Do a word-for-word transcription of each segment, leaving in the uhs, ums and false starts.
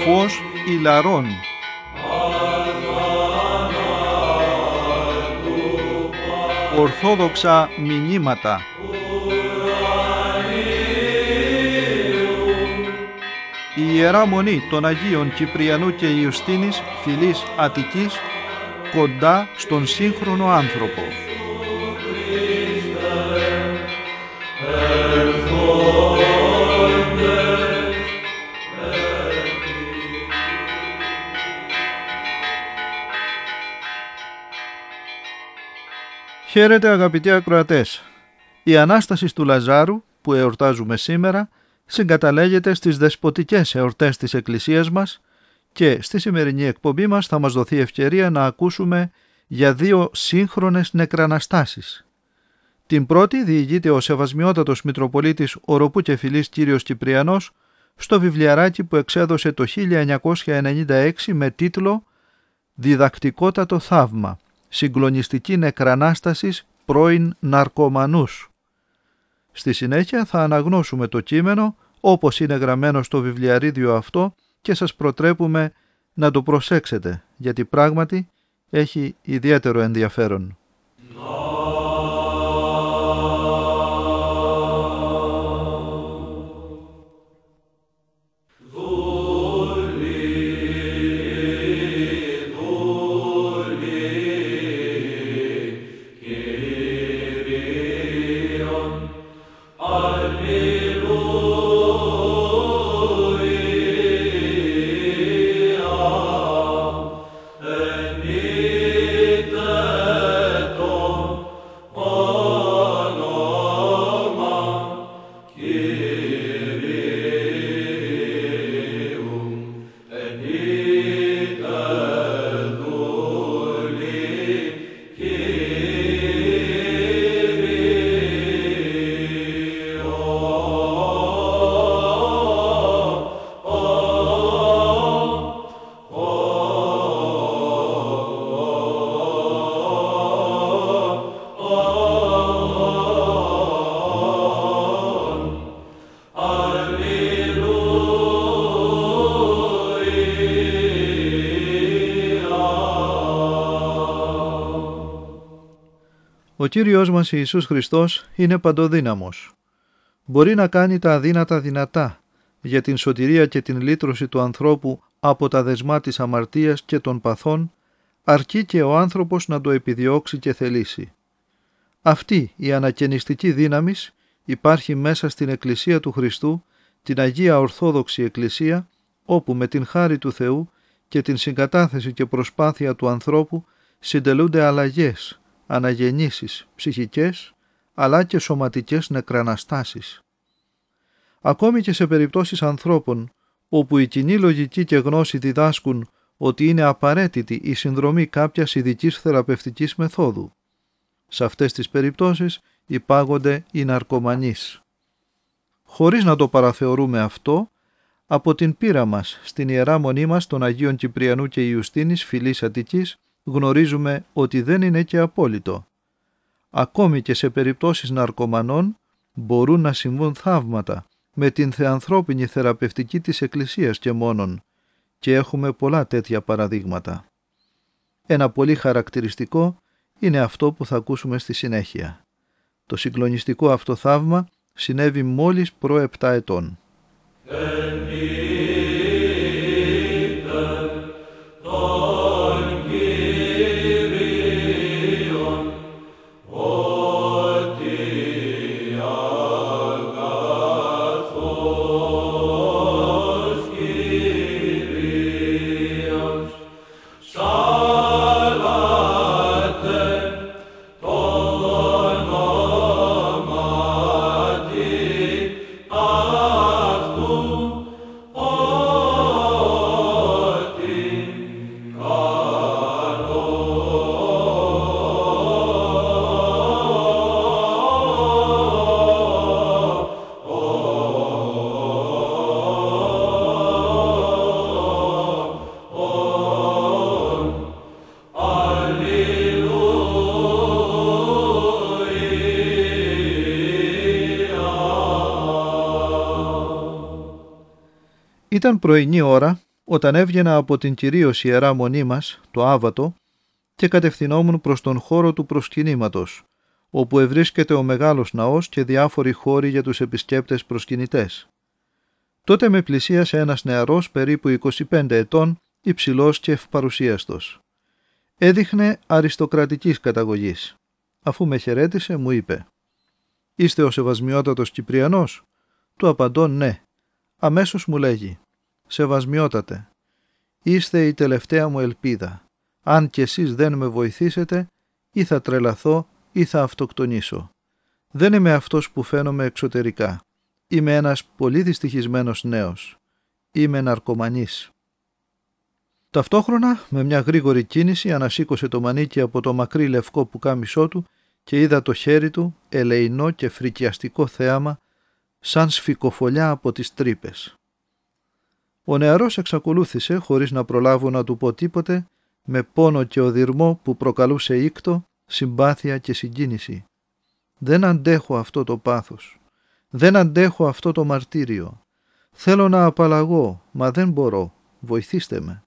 φως ηλαρών. Ορθόδοξα μηνύματα. Η Ιερά Μονή των Αγίων Κυπριανού και Ιουστίνης, φυλής Αττικής, κοντά στον σύγχρονο άνθρωπο. Χαίρετε αγαπητοί ακροατές. Η Ανάσταση του Λαζάρου που εορτάζουμε σήμερα συγκαταλέγεται στις δεσποτικές εορτές της Εκκλησίας μας και στη σημερινή εκπομπή μας θα μας δοθεί ευκαιρία να ακούσουμε για δύο σύγχρονες νεκραναστάσεις. Την πρώτη διηγείται ο Σεβασμιότατος Μητροπολίτης Οροπού και Φυλής Κύριος Κυπριανός στο βιβλιαράκι που εξέδωσε το χίλια εννιακόσια ενενήντα έξι με τίτλο «Διδακτικότατο θαύμα. Συγκλονιστική νεκρανάστασης πρώην ναρκωμανούς». Στη συνέχεια θα αναγνώσουμε το κείμενο όπως είναι γραμμένο στο βιβλιαρίδιο αυτό και σας προτρέπουμε να το προσέξετε, γιατί πράγματι έχει ιδιαίτερο ενδιαφέρον. Ο Κύριος μας Ιησούς Χριστός είναι παντοδύναμος. Μπορεί να κάνει τα αδύνατα δυνατά για την σωτηρία και την λύτρωση του ανθρώπου από τα δεσμά της αμαρτίας και των παθών, αρκεί και ο άνθρωπος να το επιδιώξει και θελήσει. Αυτή η ανακαινιστική δύναμης υπάρχει μέσα στην Εκκλησία του Χριστού, την Αγία Ορθόδοξη Εκκλησία, όπου με την χάρη του Θεού και την συγκατάθεση και προσπάθεια του ανθρώπου συντελούνται αλλαγές, αναγεννήσεις ψυχικές αλλά και σωματικές νεκραναστάσεις. Ακόμη και σε περιπτώσεις ανθρώπων όπου η κοινή λογική και γνώση διδάσκουν ότι είναι απαραίτητη η συνδρομή κάποιας ειδικής θεραπευτικής μεθόδου, σε αυτές τις περιπτώσεις υπάγονται οι ναρκωμανείς. Χωρίς να το παραθεωρούμε αυτό, από την πείρα μας στην Ιερά Μονή μας των Αγίων Κυπριανού και Ιουστίνης, φυλής Αττικής, γνωρίζουμε ότι δεν είναι και απόλυτο. Ακόμη και σε περιπτώσεις ναρκωμανών μπορούν να συμβούν θαύματα με την θεανθρώπινη θεραπευτική της Εκκλησίας και μόνον, και έχουμε πολλά τέτοια παραδείγματα. Ένα πολύ χαρακτηριστικό είναι αυτό που θα ακούσουμε στη συνέχεια. Το συγκλονιστικό αυτό θαύμα συνέβη μόλις προ επτά ετών. Ήταν πρωινή ώρα όταν έβγαινα από την κυρίως ιερά μονή μας, το Άβατο, και κατευθυνόμουν προς τον χώρο του προσκυνήματος, όπου ευρίσκεται ο μεγάλος ναός και διάφοροι χώροι για τους επισκέπτες προσκυνητές. Τότε με πλησίασε ένας νεαρός περίπου είκοσι πέντε ετών, υψηλός και ευπαρουσίαστος. Έδειχνε αριστοκρατικής καταγωγής. Αφού με χαιρέτησε, μου είπε: «Είστε ο σεβασμιότατος Κυπριανός?» Του απαντώ ναι. Αμέσως μου λέγει: «Σεβασμιότατε, είστε η τελευταία μου ελπίδα. Αν κι εσείς δεν με βοηθήσετε, ή θα τρελαθώ ή θα αυτοκτονήσω. Δεν είμαι αυτός που φαίνομαι εξωτερικά. Είμαι ένας πολύ δυστυχισμένος νέος. Είμαι ναρκωμανής». Ταυτόχρονα, με μια γρήγορη κίνηση, ανασήκωσε το μανίκι από το μακρύ λευκό πουκάμισό του και είδα το χέρι του, ελεεινό και φρικιαστικό θέαμα, σαν σφικοφολιά από τις τρύπες. Ο νεαρός εξακολούθησε, χωρίς να προλάβω να του πω τίποτε, με πόνο και οδυρμό που προκαλούσε ήκτο, συμπάθεια και συγκίνηση. «Δεν αντέχω αυτό το πάθος. Δεν αντέχω αυτό το μαρτύριο. Θέλω να απαλλαγώ, μα δεν μπορώ. Βοηθήστε με».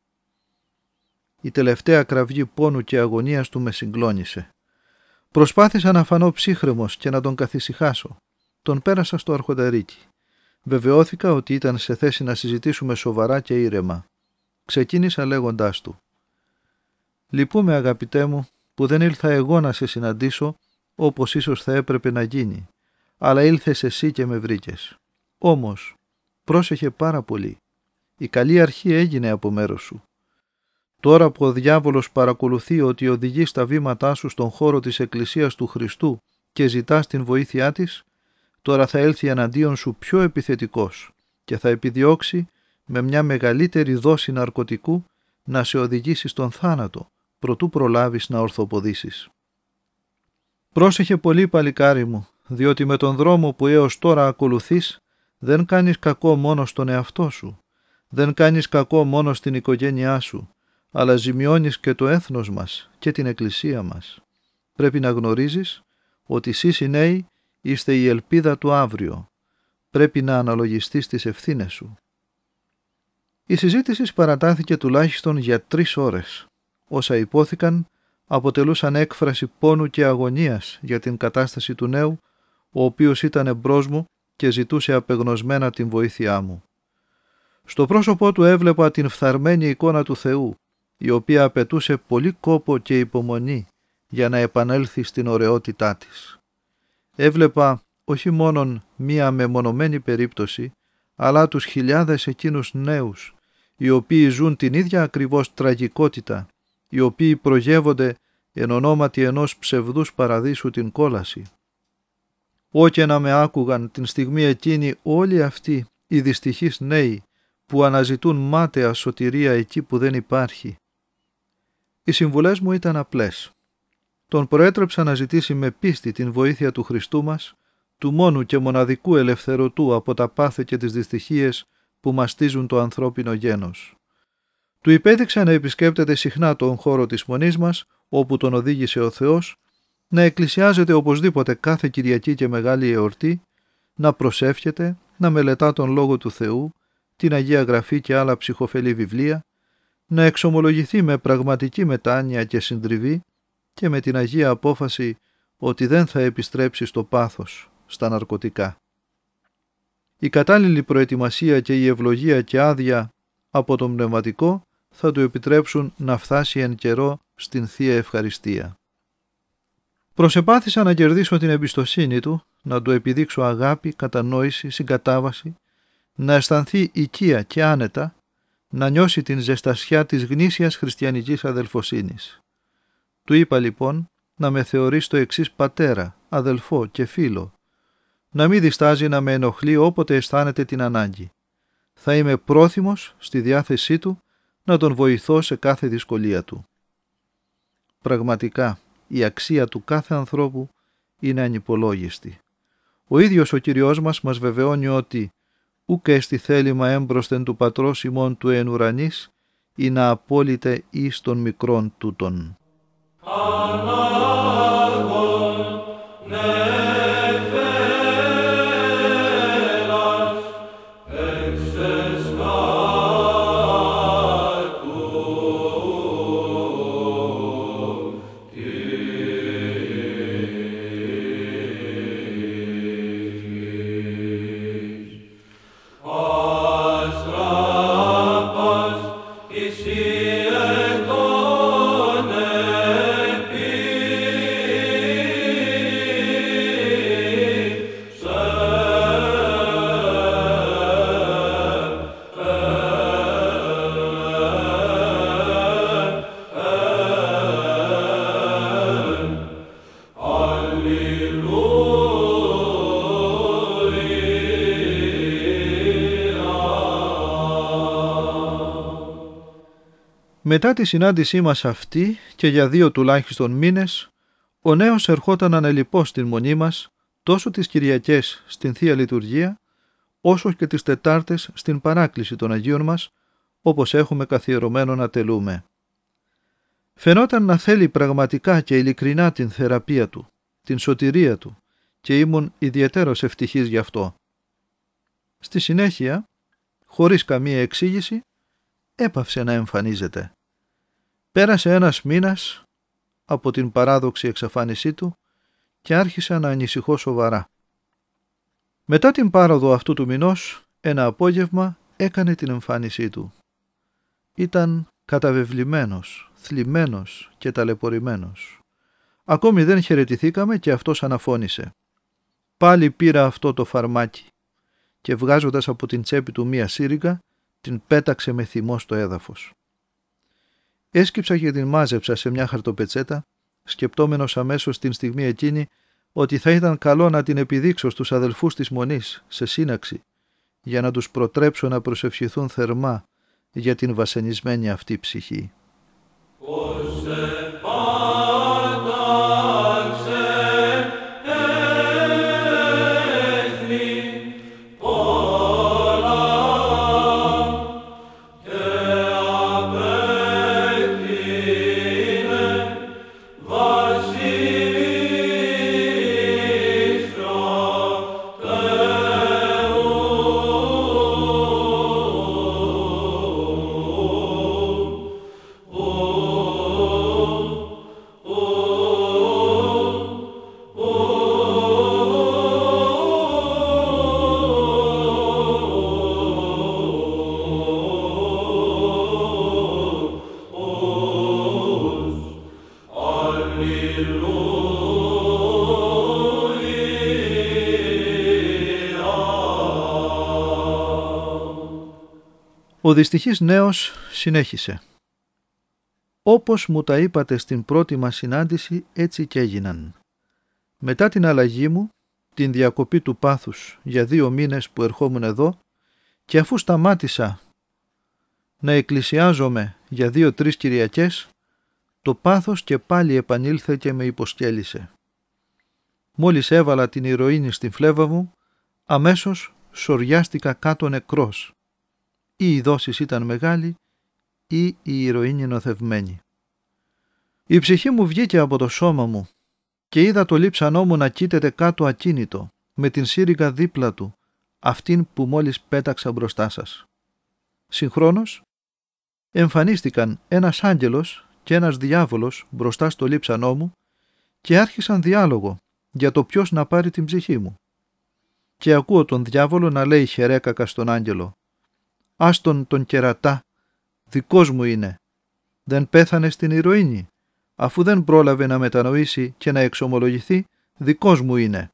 Η τελευταία κραυγή πόνου και αγωνίας του με συγκλώνησε. Προσπάθησα να φανώ ψύχρεμος και να τον καθησυχάσω. Τον πέρασα στο αρχονταρίκι. Βεβαιώθηκα ότι ήταν σε θέση να συζητήσουμε σοβαρά και ήρεμα. Ξεκίνησα λέγοντάς του: «Λυπούμαι, αγαπητέ μου, που δεν ήλθα εγώ να σε συναντήσω όπως ίσως θα έπρεπε να γίνει, αλλά ήλθες εσύ και με βρήκες. Όμως, πρόσεχε πάρα πολύ. Η καλή αρχή έγινε από μέρος σου. Τώρα που ο διάβολος παρακολουθεί ότι οδηγείς τα βήματά σου στον χώρο της Εκκλησίας του Χριστού και ζητάς την βοήθειά της, τώρα θα έλθει εναντίον σου πιο επιθετικός και θα επιδιώξει με μια μεγαλύτερη δόση ναρκωτικού να σε οδηγήσει στον θάνατο, προτού προλάβεις να ορθοποδήσεις. Πρόσεχε πολύ, παλικάρι μου, διότι με τον δρόμο που έως τώρα ακολουθείς δεν κάνεις κακό μόνο στον εαυτό σου, δεν κάνεις κακό μόνο στην οικογένειά σου, αλλά ζημιώνεις και το έθνος μας και την Εκκλησία μας. Πρέπει να γνωρίζεις ότι εσείς οι νέοι είστε η ελπίδα του αύριο. Πρέπει να αναλογιστείς τις ευθύνες σου». Η συζήτηση παρατάθηκε τουλάχιστον για τρεις ώρες. Όσα υπόθηκαν αποτελούσαν έκφραση πόνου και αγωνίας για την κατάσταση του νέου, ο οποίος ήταν εμπρός μου και ζητούσε απεγνωσμένα την βοήθειά μου. Στο πρόσωπό του έβλεπα την φθαρμένη εικόνα του Θεού, η οποία απαιτούσε πολύ κόπο και υπομονή για να επανέλθει στην ωραιότητά της. Έβλεπα όχι μόνον μία μεμονωμένη περίπτωση, αλλά τους χιλιάδες εκείνους νέους, οι οποίοι ζουν την ίδια ακριβώς τραγικότητα, οι οποίοι προγεύονται εν ονόματι ενός ψευδούς παραδείσου την κόλαση. Ό και να με άκουγαν την στιγμή εκείνη όλοι αυτοί οι δυστυχείς νέοι που αναζητούν μάταια σωτηρία εκεί που δεν υπάρχει. Οι συμβουλές μου ήταν απλές. Τον προέτρεψα να ζητήσει με πίστη την βοήθεια του Χριστού μας, του μόνου και μοναδικού ελευθερωτού από τα πάθη και τις δυστυχίες που μαστίζουν το ανθρώπινο γένος. Του υπέδειξα να επισκέπτεται συχνά τον χώρο της μονής μας, όπου τον οδήγησε ο Θεός, να εκκλησιάζεται οπωσδήποτε κάθε Κυριακή και Μεγάλη Εορτή, να προσεύχεται, να μελετά τον Λόγο του Θεού, την Αγία Γραφή και άλλα ψυχοφελή βιβλία, να εξομολογηθεί με πραγματική μετάνοια και συντριβή και με την Αγία απόφαση ότι δεν θα επιστρέψει στο πάθος, στα ναρκωτικά. Η κατάλληλη προετοιμασία και η ευλογία και άδεια από τον πνευματικό θα του επιτρέψουν να φτάσει εν καιρό στην Θεία Ευχαριστία. Προσεπάθησα να κερδίσω την εμπιστοσύνη του, να του επιδείξω αγάπη, κατανόηση, συγκατάβαση, να αισθανθεί οικία και άνετα, να νιώσει την ζεστασιά της γνήσιας χριστιανικής αδελφοσύνης. Του είπα λοιπόν να με θεωρεί στο εξής πατέρα, αδελφό και φίλο, να μην διστάζει να με ενοχλεί όποτε αισθάνεται την ανάγκη. Θα είμαι πρόθυμος στη διάθεσή του να τον βοηθώ σε κάθε δυσκολία του. Πραγματικά, η αξία του κάθε ανθρώπου είναι ανυπολόγιστη. Ο ίδιος ο Κυριός μας μας βεβαιώνει ότι «Ουκ έστι θέλημα έμπροσθεν του πατρός ημών του εν ουρανής, ή να απόλυτε εις των μικρών τούτων». Μετά τη συνάντησή μας αυτή και για δύο τουλάχιστον μήνες, ο νέος ερχόταν ανελιπώς στην μονή μας, τόσο τις Κυριακές στην Θεία Λειτουργία, όσο και τις Τετάρτες στην παράκληση των Αγίων μας, όπως έχουμε καθιερωμένο να τελούμε. Φαινόταν να θέλει πραγματικά και ειλικρινά την θεραπεία του, την σωτηρία του, και ήμουν ιδιαιτέρως ευτυχής γι' αυτό. Στη συνέχεια, χωρίς καμία εξήγηση, έπαυσε να εμφανίζεται. Πέρασε ένας μήνας από την παράδοξη εξαφάνισή του και άρχισα να ανησυχώ σοβαρά. Μετά την πάροδο αυτού του μηνός, ένα απόγευμα έκανε την εμφάνισή του. Ήταν καταβεβλημένος, θλιμμένος και ταλαιπωρημένος. Ακόμη δεν χαιρετηθήκαμε και αυτός αναφώνησε. Πάλι πήρα αυτό το φαρμάκι και βγάζοντας από την τσέπη του μία σύριγγα, την πέταξε με θυμό στο έδαφος. Έσκυψα και την μάζεψα σε μια χαρτοπετσέτα, σκεπτόμενος αμέσως την στιγμή εκείνη ότι θα ήταν καλό να την επιδείξω στους αδελφούς της Μονής σε σύναξη, για να τους προτρέψω να προσευχηθούν θερμά για την βασανισμένη αυτή ψυχή. Ο δυστυχής νέος συνέχισε. Όπως μου τα είπατε στην πρώτη μας συνάντηση, έτσι και έγιναν. Μετά την αλλαγή μου, την διακοπή του πάθους για δύο μήνες που ερχόμουν εδώ, και αφού σταμάτησα να εκκλησιάζομαι για δύο-τρεις Κυριακές, το πάθος και πάλι επανήλθε και με υποσκέλισε. Μόλις έβαλα την ηρωίνη στην φλέβα μου, αμέσως σοριάστηκα κάτω νεκρός. Ή η δόση ήταν μεγάλη ή η ηρωίνη νοθευμένη. Η ψυχή μου βγήκε από το σώμα μου και είδα το λείψανό μου να κοίταται κάτω ακίνητο, με την σύριγγα δίπλα του, αυτήν που μόλις πέταξα μπροστά σας. Συγχρόνως εμφανίστηκαν ένας άγγελος και ένας διάβολος μπροστά στο λείψανό μου και άρχισαν διάλογο για το ποιος να πάρει την ψυχή μου. Και ακούω τον διάβολο να λέει χερέκακα στον άγγελο: «Άστον τον κερατά, δικός μου είναι. Δεν πέθανε στην ηρωίνη. Αφού δεν πρόλαβε να μετανοήσει και να εξομολογηθεί, δικός μου είναι».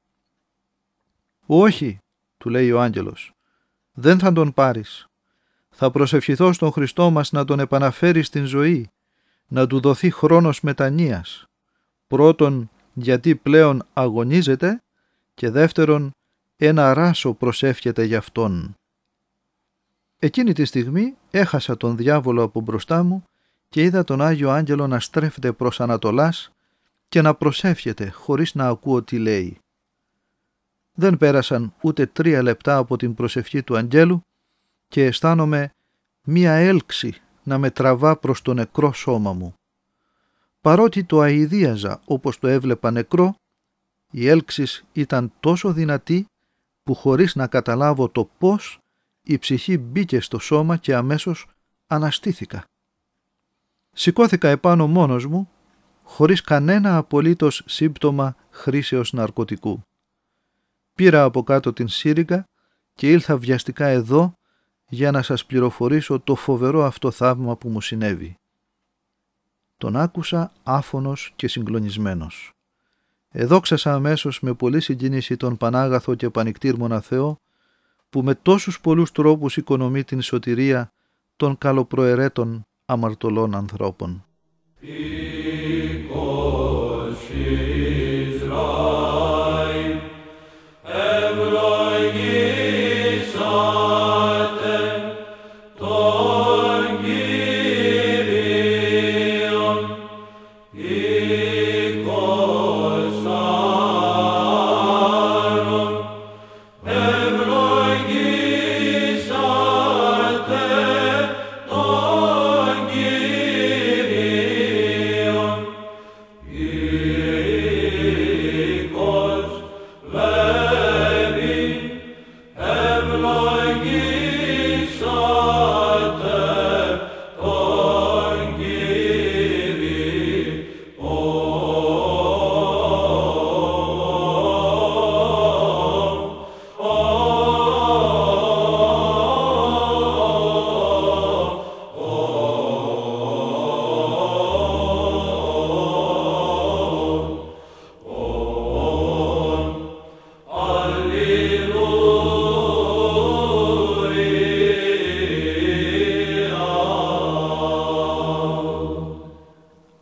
«Όχι», του λέει ο άγγελος, «δεν θα τον πάρεις. Θα προσευχηθώ στον Χριστό μας να τον επαναφέρει στην ζωή, να του δοθεί χρόνος μετανοίας. Πρώτον, γιατί πλέον αγωνίζεται, και δεύτερον, ένα ράσο προσεύχεται γι' αυτόν». Εκείνη τη στιγμή έχασα τον διάβολο από μπροστά μου και είδα τον Άγιο Άγγελο να στρέφεται προς Ανατολάς και να προσεύχεται χωρίς να ακούω τι λέει. Δεν πέρασαν ούτε τρία λεπτά από την προσευχή του Αγγέλου και αισθάνομαι μία έλξη να με τραβά προς το νεκρό σώμα μου. Παρότι το αηδίαζα όπως το έβλεπα νεκρό, η έλξης ήταν τόσο δυνατή που χωρίς να καταλάβω το πώς, η ψυχή μπήκε στο σώμα και αμέσως αναστήθηκα. Σηκώθηκα επάνω μόνος μου, χωρίς κανένα απολύτως σύμπτωμα χρήσεως ναρκωτικού. Πήρα από κάτω την σύριγγα και ήλθα βιαστικά εδώ για να σας πληροφορήσω το φοβερό αυτό θαύμα που μου συνέβη. Τον άκουσα άφωνος και συγκλονισμένος. Εδόξασα αμέσως με πολλή συγκίνηση τον Πανάγαθο και Πανικτήρμονα Θεό, που με τόσους πολλούς τρόπους οικονομεί την σωτηρία των καλοπροαιρέτων αμαρτωλών ανθρώπων.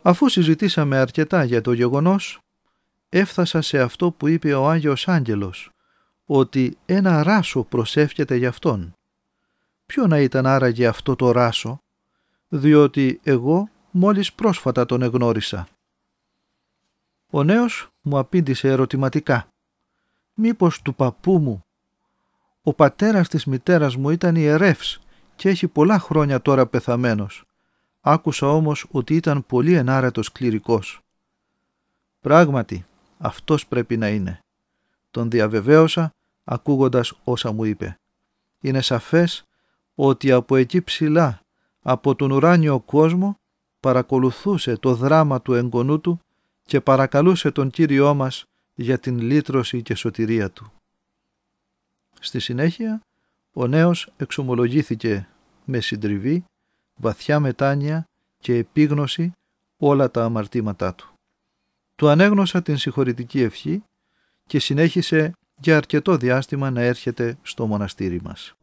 Αφού συζητήσαμε αρκετά για το γεγονός, έφτασα σε αυτό που είπε ο Άγιος Άγγελος, ότι ένα ράσο προσεύχεται για αυτόν. Ποιο να ήταν άραγε αυτό το ράσο, διότι εγώ μόλις πρόσφατα τον εγνώρισα. Ο νέος μου απήντησε ερωτηματικά. Μήπως του παππού μου? Ο πατέρας της μητέρας μου ήταν ιερεύς και έχει πολλά χρόνια τώρα πεθαμένος. Άκουσα όμως ότι ήταν πολύ ενάρετος κληρικός. Πράγματι, αυτός πρέπει να είναι. Τον διαβεβαίωσα ακούγοντας όσα μου είπε. Είναι σαφές ότι από εκεί ψηλά, από τον ουράνιο κόσμο, παρακολουθούσε το δράμα του εγγονού του και παρακαλούσε τον Κύριό μας για την λύτρωση και σωτηρία του. Στη συνέχεια, ο νέος εξομολογήθηκε με συντριβή, βαθιά μετάνοια και επίγνωση όλα τα αμαρτήματά του. Του ανέγνωσα την συγχωρητική ευχή και συνέχισε για αρκετό διάστημα να έρχεται στο μοναστήρι μας.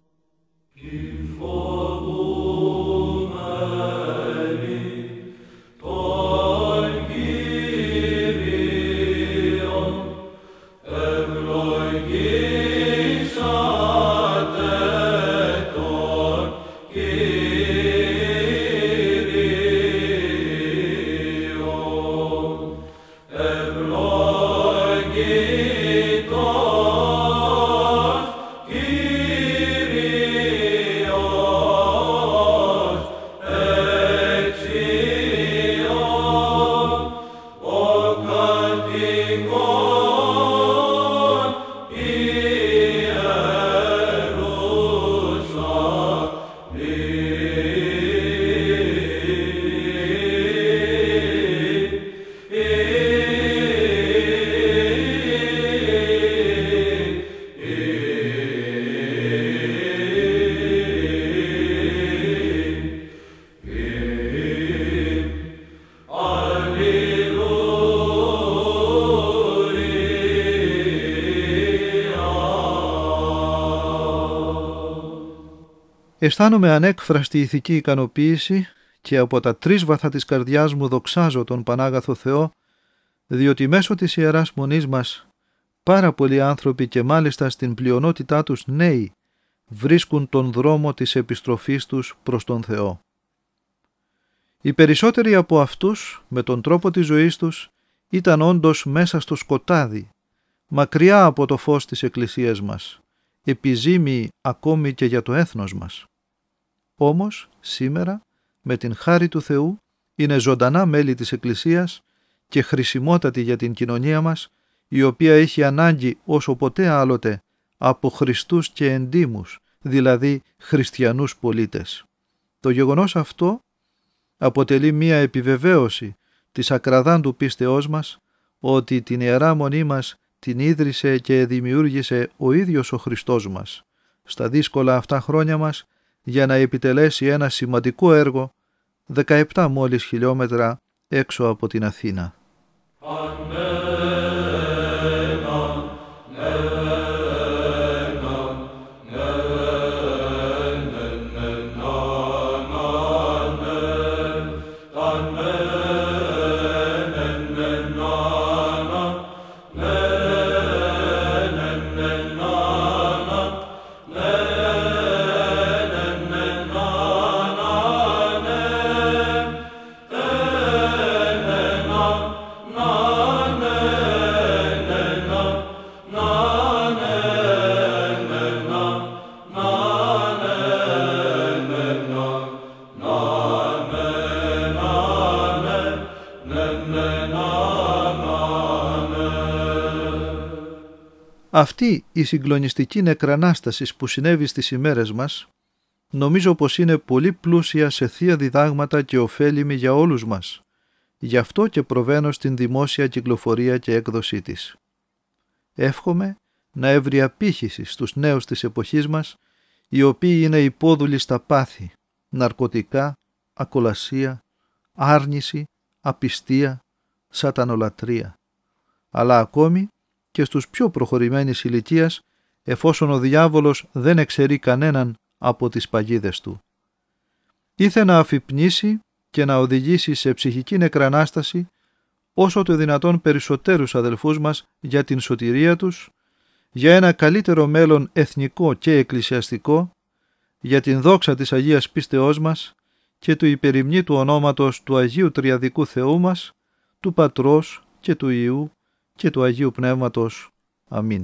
Αισθάνομαι ανέκφραστη ηθική ικανοποίηση και από τα τρίσβαθα της καρδιάς μου δοξάζω τον Πανάγαθο Θεό, διότι μέσω της Ιεράς Μονής μας πάρα πολλοί άνθρωποι και μάλιστα στην πλειονότητά τους νέοι βρίσκουν τον δρόμο της επιστροφής τους προς τον Θεό. Οι περισσότεροι από αυτούς με τον τρόπο της ζωής τους ήταν όντως μέσα στο σκοτάδι, μακριά από το φως της Εκκλησίας μας, επιζήμιοι ακόμη και για το έθνος μας. Όμως σήμερα με την χάρη του Θεού είναι ζωντανά μέλη της Εκκλησίας και χρησιμότατοι για την κοινωνία μας, η οποία έχει ανάγκη όσο ποτέ άλλοτε από Χριστούς και εντίμους, δηλαδή χριστιανούς πολίτες. Το γεγονός αυτό αποτελεί μία επιβεβαίωση της ακραδάντου πίστεώς μας ότι την Ιερά Μονή μας την ίδρυσε και δημιούργησε ο ίδιος ο Χριστός μας στα δύσκολα αυτά χρόνια μας για να επιτελέσει ένα σημαντικό έργο δεκαεπτά μόλις χιλιόμετρα έξω από την Αθήνα. Αυτή η συγκλονιστική νεκρανάσταση που συνέβη στις ημέρες μας, νομίζω πως είναι πολύ πλούσια σε θεία διδάγματα και ωφέλιμη για όλους μας. Γι' αυτό και προβαίνω στην δημόσια κυκλοφορία και έκδοσή της. Εύχομαι να έβρει απήχηση στους νέους της εποχής μας, οι οποίοι είναι υπόδουλοι στα πάθη, ναρκωτικά, ακολασία, άρνηση, απιστία, σατανολατρία, αλλά ακόμη και στους πιο προχωρημένης ηλικίας, εφόσον ο διάβολος δεν εξαιρεί κανέναν από τις παγίδες του. Ήθε να αφυπνήσει και να οδηγήσει σε ψυχική νεκρανάσταση όσο το δυνατόν περισσότερους αδελφούς μας για την σωτηρία τους, για ένα καλύτερο μέλλον εθνικό και εκκλησιαστικό, για την δόξα της Αγίας Πίστεώς μας και του υπερημνή του ονόματος του Αγίου Τριαδικού Θεού μας, του Πατρός και του Υιού και του Αγίου Πνεύματος. Αμήν.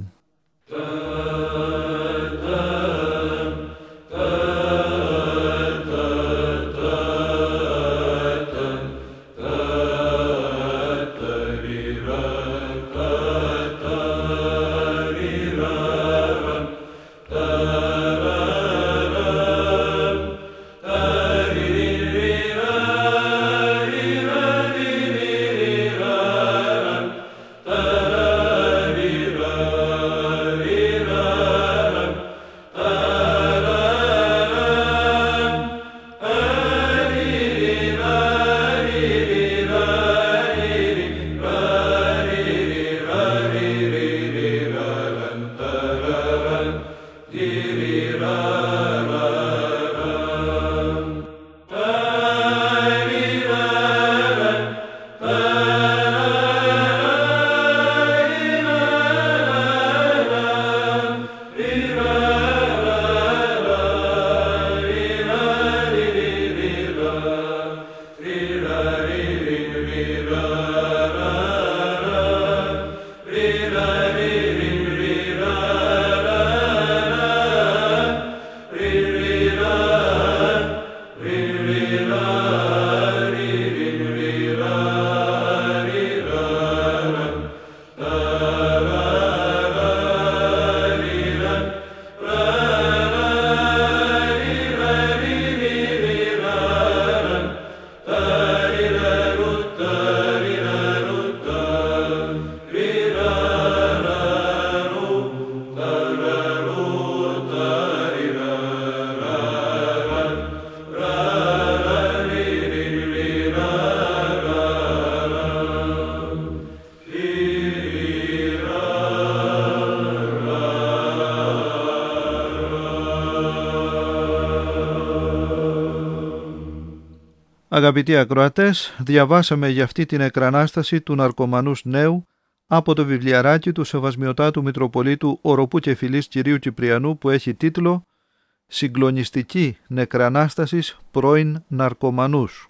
Αγαπητοί ακροατές, διαβάσαμε για αυτή την εκρανάσταση του ναρκωμανούς νέου από το βιβλιαράκι του Σεβασμιωτάτου Μητροπολίτου Οροπού και Φιλής Κυρίου Κυπριανού που έχει τίτλο «Συγκλονιστική νεκρανάστασης πρώην ναρκωμανούς».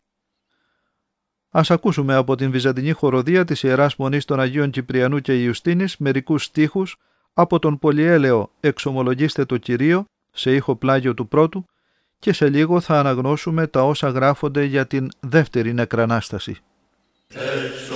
Ας ακούσουμε από την Βυζαντινή χοροδία της Ιεράς Μονής των Αγίων Κυπριανού και Ιουστίνης μερικούς στίχους από τον πολυέλαιο «Εξομολογήστε το Κυρίο» σε ήχο πλάγιο του πρώτου, και σε λίγο θα αναγνώσουμε τα όσα γράφονται για την δεύτερη νεκρανάσταση.